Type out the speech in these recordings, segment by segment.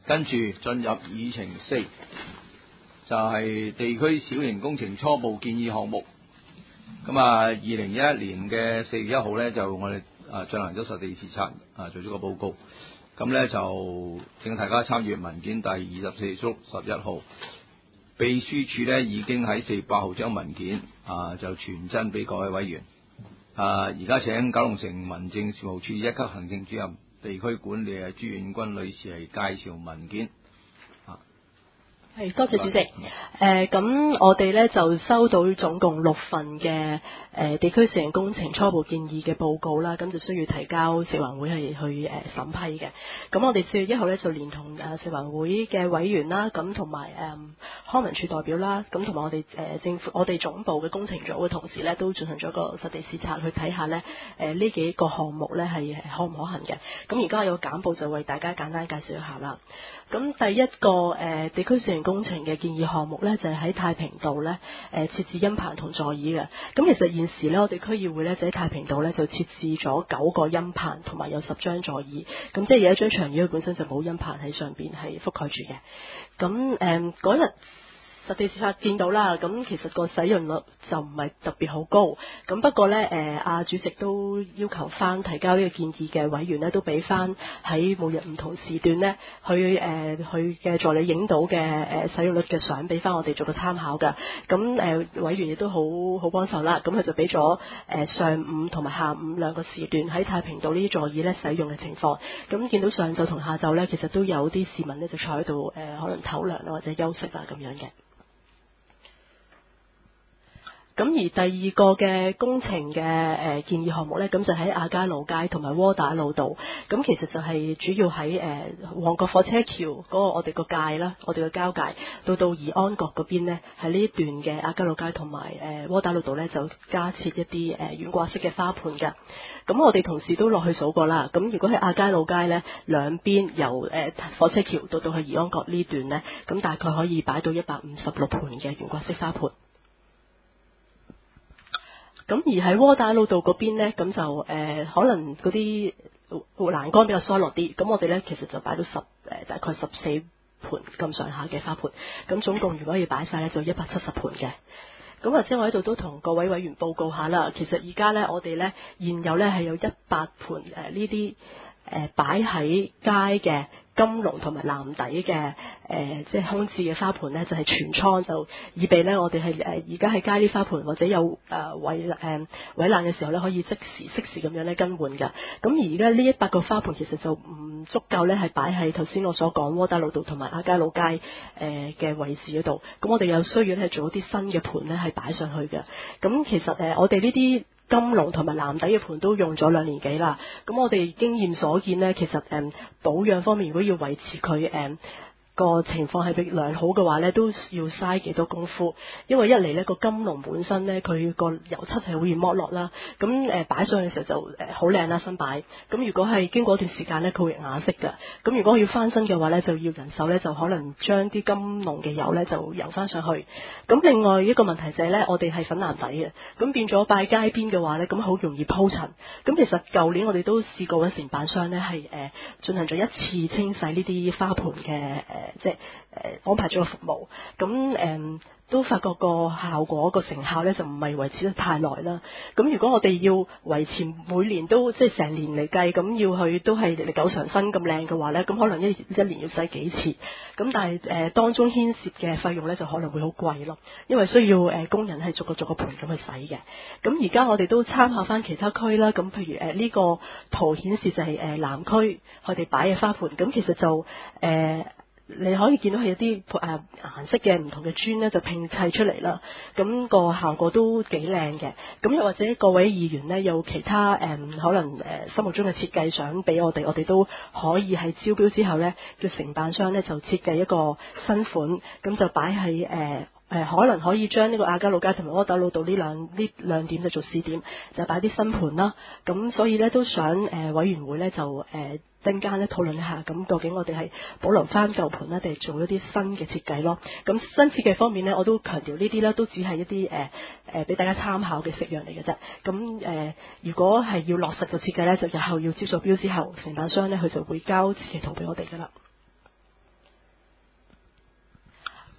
跟住進入議程4，就係地區小型工程初步建議項目。咁啊，2011年嘅4月1號呢，就我哋進行咗實地視察，做咗個報告。咁呢，就請大家參閱文件第24/11號。秘書處呢已經喺4月8號將文件就傳真俾各位委員。而家請九龍城民政事務處1級行政主任地區管理朱婉君女士嚟介紹文件。 係，多謝主席。咁我哋咧就收到總共6份嘅地區小型工程初步建議嘅報告啦，咁就需要提交食環會係去審批嘅。咁我哋4月1號咧就連同食環會嘅委員啦，咁同埋康文署代表啦，咁同埋我哋政府我哋總部嘅工程組嘅同事咧，都進行咗個實地視察去睇下咧呢幾個項目咧係可唔可行嘅。咁而家有個簡報就為大家簡單介紹一下啦。咁第一個地區小型工程嘅建議項目呢，就係喺太平道呢設置音棚同座椅嘅。咁其實現時呢，我哋區議會呢，就喺太平道呢，就設置咗9個音棚同埋有10張座椅。咁即係有一張長椅佢本身就冇音棚喺上邊係覆蓋住嘅。咁嗰日實地視察見到啦，咁其實個使用率就唔係特別好高，咁不過呢，主席都要求翻提交呢個建議嘅委員呢，都俾翻喺每日唔同時段呢，佢嘅助理影到嘅使用率嘅相俾翻我哋做個參考㗎。咁委員亦都好幫手啦，咁佢就俾咗上午同埋下午2個時段喺太平道呢啲座椅呢使用嘅情況。咁見到上晝同下晝呢，其實都有啲市民呢就坐喺度可能唞涼啦或者休息啦咁樣嘅。咁而第二個嘅工程嘅建議項目呢，咁就喺亞皆老街同埋窩打老道。咁其實就係主要喺旺角火車橋嗰個我哋個界啦，我哋嘅交界到怡安閣嗰邊呢，喺呢一段嘅亞皆老街同埋窩打老道呢，就加設一啲懸掛式嘅花盆嘅。咁我哋同事都落去數過啦。咁如果喺亞皆老街呢，兩邊由火車橋到去怡安閣呢段呢，咁大概可以擺到156盆嘅懸掛式花盆。咁而喺窩打老道嗰邊呢，咁就可能嗰啲欄杆比較疏落啲，咁我哋呢其實就擺到大概14盆咁上下嘅花盆，咁總共如果要擺晒呢，就170盆嘅。咁或者我喺度都同各位委員報告下啦，其實而家呢，我哋呢現有呢係有100盆呢啲擺喺街嘅金龍同埋藍底嘅即係空置嘅花盆呢，就係全倉就以備呢，我哋係而家喺街啲花盆或者有毀爛嘅時候呢，可以適時咁樣呢更換㗎。咁而家呢100個花盆其實就唔足夠呢，係擺喺頭先我所講窩打老道同埋亞皆老街嘅位置嗰度。咁我哋有需要呢，係做一啲新嘅盆呢，係擺上去嘅。咁其實我哋呢啲金龍同埋藍底嘅盆都用咗2年幾啦，咁我哋經驗所見呢，其實保養方面如果要維持佢個情況係良好嘅話呢，都要嘥幾多功夫。因為一嚟呢個金龍本身呢，佢個油漆係好易剝落啦，咁擺上去嘅時候就好靚啦新擺。咁如果係經過一段時間呢，佢會啞色㗎。咁如果要翻新嘅話呢，就要人手呢，就可能將啲金龍嘅油呢就油翻上去。咁另外一個問題就係呢，我哋係粉藍底嘅，咁變咗擺街邊嘅話呢，咁好容易鋪塵。咁其實舊年我哋都試過揾承辦商呢，係進行咗一次清洗呢啲花盆嘅即係安排咗個服務，咁都發覺個效果個成效呢就唔係維持得太耐啦。咁如果我哋要維持每年都即係成年嚟計，咁要去都係歷久常新咁靚嘅話呢，咁可能一年要洗幾次。咁但係當中牽涉嘅費用呢就可能會好貴咯，因為需要工人係逐個盆咁去洗嘅。咁而家我哋都參考翻其他區啦，咁譬如呢個圖顯示就係南區佢哋擺嘅花盆，咁其實就你可以見到係有啲顏色嘅唔同嘅磚咧，就拼砌出嚟啦。咁個效果都幾靚嘅。咁又或者各位議員呢，有其他可能心目中嘅設計想俾我哋都可以喺招標之後呢，叫承辦商呢就設計一個新款，咁就擺喺可能可以將呢個亞皆老街同埋窩打老道呢兩點就做試點，就擺啲新盤啦。咁所以呢，都想委員會呢就陣間咧討論一下，咁究竟我哋係保留翻舊盤咧，定係做一啲新嘅設計咯？咁新設計方面呢，我都強調呢啲呢都只係一啲俾大家參考嘅式樣嚟嘅啫。咁如果係要落實嘅設計呢，就日後要招咗標之後，承辦商呢，佢就會交設計圖俾我哋噶啦。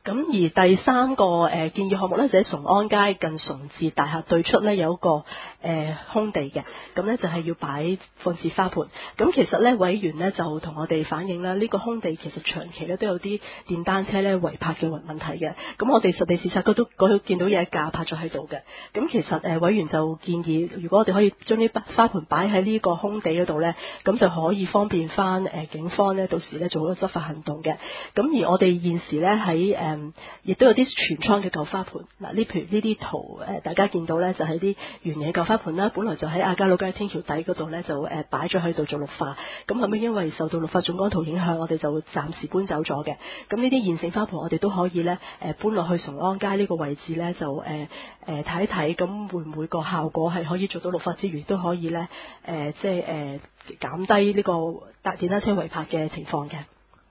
咁而第三個建議項目咧，就喺崇安街近崇智大廈對出咧有一個空地嘅，咁咧就係要擺放置花盤。咁其實咧委員咧就同我哋反映啦，呢個空地其實長期咧都有啲電單車咧違泊嘅問題嘅。咁我哋實地視察嗰度見到有一架泊咗喺度嘅。咁其實委員就建議，如果我哋可以將啲花盤擺喺呢個空地嗰度咧，咁就可以方便翻警方咧到時咧做好個執法行動嘅。咁而我哋現時咧喺亦都有啲全倉嘅舊花盆嗱，譬如呢啲圖大家見到咧就係啲原野舊花盆啦，本來就喺亞皆老街天橋底嗰度咧就擺咗喺度做綠化，咁後尾因為受到綠化總光圖影響，我哋就暫時搬走咗嘅。咁呢啲現成花盆我哋都可以咧搬落去崇安街呢個位置咧，就睇一睇，咁會唔會個效果係可以做到綠化之餘，都可以咧即係減低呢個電單車違泊嘅情況嘅。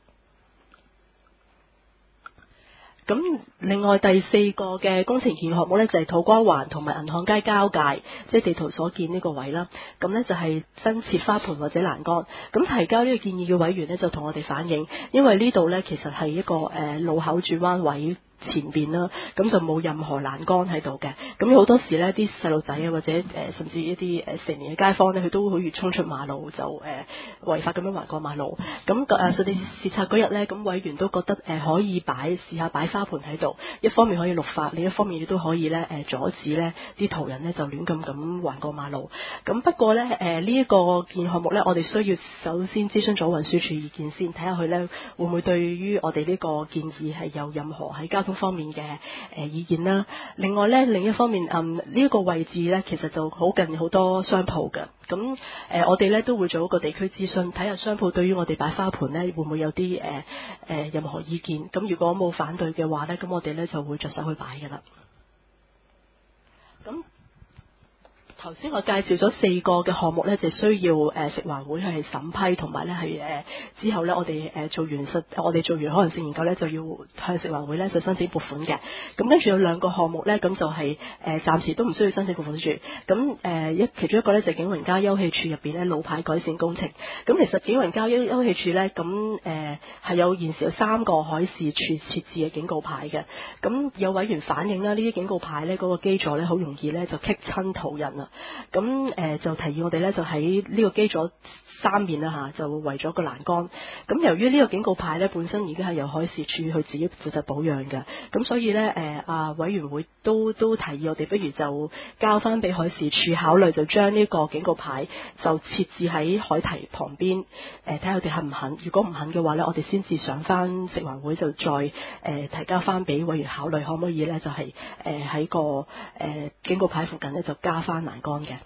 咁另外第四個嘅工程建議項目咧，就係土瓜灣同埋銀行街交界，即係地圖所見呢個位啦。咁咧就係增設花盆或者欄杆。咁提交呢個建議嘅委員咧，就同我哋反映，因為呢度咧其實係一個路口轉彎位前邊啦，咁就冇任何欄杆喺度嘅。咁好多時咧，啲細路仔啊，或者甚至一啲成年嘅街坊咧，佢都好易衝出馬路，就違法咁樣橫過馬路。咁實地視察嗰日咧，咁委員都覺得可以試下擺花盆喺度，一方面可以綠化，另一方面亦都可以咧阻止咧啲途人咧就亂咁橫過馬路。咁不過咧呢一個建議項目咧，我哋需要首先諮詢咗運輸署意見先，睇下佢咧會唔會對於我哋呢個建議係有任何喺交通方面嘅意見啦。另外咧，另一方面呢一個位置咧，其實就好近好多商鋪嘅。咁我哋咧都會做一個地區諮詢，睇下商鋪對於我哋擺花盆咧會唔會有啲任何意見。咁如果冇反對嘅話咧，咁我哋咧就會着手去擺㗎啦。咁頭先我介紹咗4個嘅項目咧，就需要食環會係審批，同埋咧係之後咧我哋做完可能性研究咧，就要向食環會咧就申請撥款嘅。咁跟住有2個項目咧，咁就係暫時都唔需要申請撥款住。咁其中一個咧就係景榮街休憩處入邊咧路牌改善工程。咁其實景榮街休憩處咧，咁係有現時有3個海事處設置嘅警告牌嘅。咁有委員反映啦，呢啲警告牌咧嗰個基座咧好容易咧就棘親途人啊。咁就提議我哋咧就喺呢個基座3面啦就圍咗個欄杆。咁由於呢個警告牌咧本身已經係由海事處去自己負責保養嘅，咁所以咧委員會都提議我哋不如就交翻俾海事處考慮，就將呢個警告牌就設置喺海堤旁邊，睇下佢哋肯唔肯。如果唔肯嘅話咧，我哋先至上翻食環會就再提交翻俾委員考慮，可唔可以咧就係喺個警告牌附近咧就加翻欄杆嘅。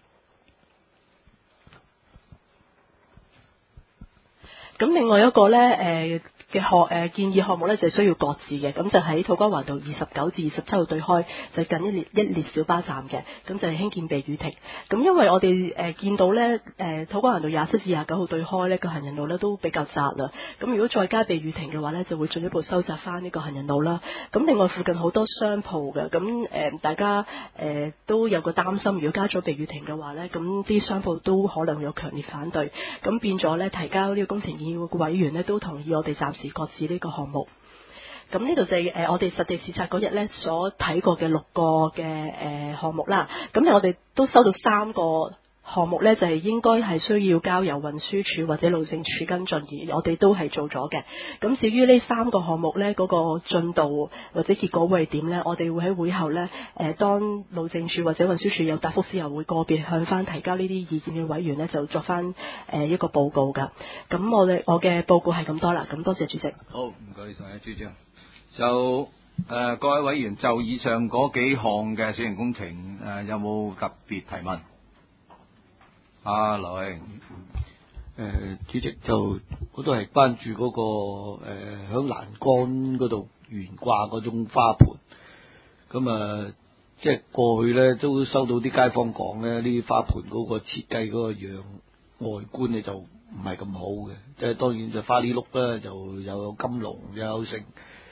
咁另外一個咧嘅建議項目咧就係需要擱置嘅，咁就喺土瓜灣道29至27號對開，就近一列小巴站嘅，咁就係興建避雨亭。咁因為我哋見到咧土瓜灣道27至29號對開咧個行人路咧都比較窄啦，咁如果再加避雨亭嘅話咧，就會進一步收窄翻呢個行人路啦。咁另外附近好多商鋪嘅，咁大家都有個擔心，如果加咗避雨亭嘅話咧，咁啲商鋪都可能會有強烈反對，咁變咗咧提交呢個工程建議嘅委員咧都同意我哋暫時擱置呢個項目。咁呢度就係我哋實地視察嗰日咧所睇過嘅6個嘅項目啦。咁我哋都收到3個項目咧，就係應該係需要交由運輸署或者路政署跟進，而我哋都係做咗嘅。咁至於呢3個項目咧，嗰個進度或者結果會係點咧？我哋會喺會後咧，當路政署或者運輸署有答覆之後，會個別向翻提交呢啲意見嘅委員咧，就作翻一個報告㗎。咁我嘅報告係咁多啦。咁多謝主席。 好，唔該晒啊，朱長。就各位委員就以上嗰幾項嘅小型工程有冇特別提問？劉偉主席就我都係關注嗰個響欄杆嗰度懸掛嗰種花盆。咁即係過去咧都收到啲街坊講咧，呢啲花盆嗰個設計嗰個樣外觀咧就唔係咁好嘅，即係當然就花呢碌啦，就有金龍有成。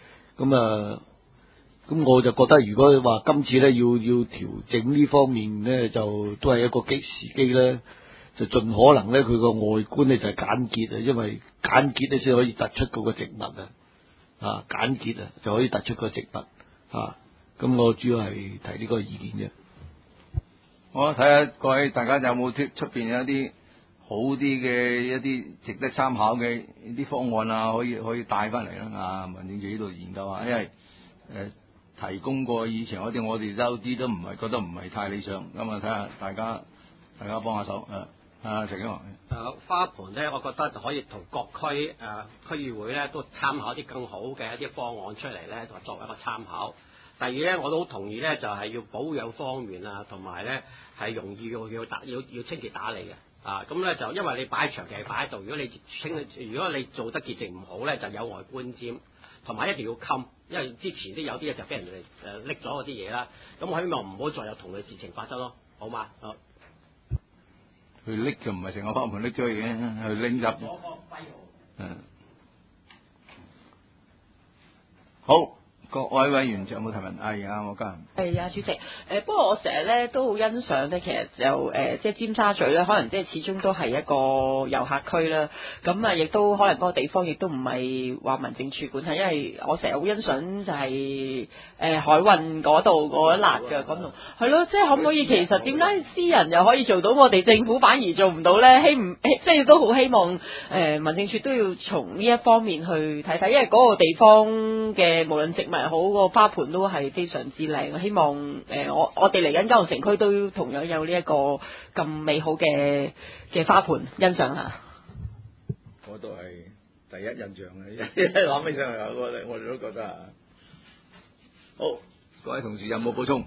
咁我就覺得，如果話今次咧要調整呢方面咧，就都係一個時機咧，就盡可能咧佢個外觀咧就係簡潔啊，因為簡潔咧先可以突出嗰個植物啊。 簡潔啊，就可以突出個植物啊。咁我主要係提呢個意見啫。 我睇下各位大家有冇出邊有一啲好啲嘅一啲值得參考嘅啲方案啊，可以帶翻嚟啦啊！民政處呢度研究下，因為提供過以前嗰啲，我哋有啲都唔係覺得唔係太理想，咁啊睇下大家幫下手陳景華。 花盆咧，我覺得可以同各區區議會咧都參考啲更好嘅一啲方案出嚟咧，作為一個參考。第二咧，我都好同意咧，就係要保養方面啊，同埋咧係容易要清潔打理嘅啊。咁咧就因為你擺長期擺喺度，如果你做得潔淨唔好咧，就有礙觀瞻，同埋一定要襟，因為之前都有啲嘢就俾人哋拎咗嗰啲嘢啦。咁我希望唔好再有同類事情發生咯，好嘛？好。 佢拎就唔係成個花盆拎咗去嘅，係拎入。好。各位委員有冇提問？係啊，我家人。 係啊，主席。不過我成日咧都好欣賞咧，其實就即係尖沙咀咧，可能即係始終都係一個遊客區啦。咁啊，亦都可能嗰個地方亦都唔係話民政處管轄，因為我成日好欣賞就係海運嗰度嗰一欄嘅咁度。係咯，即係可唔可以其實點解私人又可以做到，我哋政府反而做唔到咧？即係都好希望民政處都要從呢一方面去睇睇，因為嗰個地方嘅無論植物好，個花盆都係非常之靚。我希望我哋嚟緊九龍城區都同樣有呢一個咁美好嘅花盆欣賞下。 我都係第一印象嘅，諗起上嚟我哋都覺得好。各位同事有冇補充？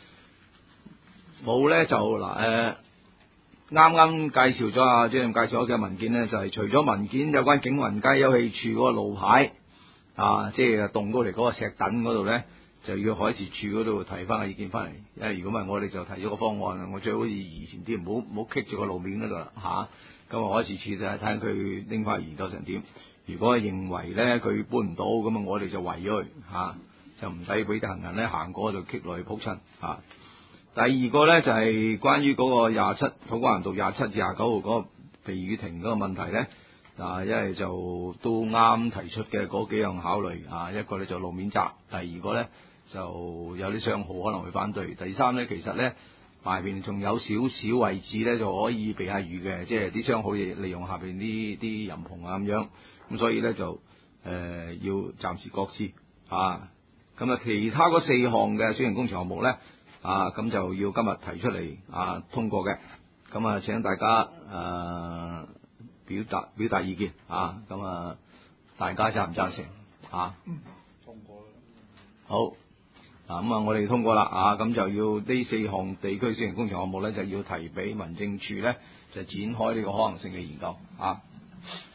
冇咧就嗱啱啱介紹咗啊，主任介紹咗嘅文件咧，就係除咗文件有關景雲街休憩處嗰個路牌。即係動高嚟嗰個石躉嗰度咧，就要海事處嗰度提翻個意見翻嚟。因為如果唔係，我哋就提咗個方案啦。我最好似以前啲，唔好棘住個路面嗰度啦咁海事處就睇下佢拎翻研究成點。如果認為咧佢搬唔到，咁啊我哋就圍咗佢就唔使俾啲行人咧行過就棘落去撲親第二個咧就係關於嗰個27土瓜灣道27至29號嗰個避雨亭嗰個問題咧。因為就都啱提出嘅嗰幾樣考慮一個咧就路面窄，第二個咧就有啲商號可能會反對，第三咧其實咧下邊仲有少少位置咧就可以避下雨嘅，即係啲商號利用下邊啲簷篷咁樣，咁所以咧就要暫時擱置咁其他嗰4項嘅小型工程項目咧咁就要今日提出嚟通過嘅，咁請大家表達意見大家贊唔贊成通過啦。 好我哋通過啦咁就要呢4項地區小型工程項目咧就要提俾民政處咧就展開呢個可行性嘅研究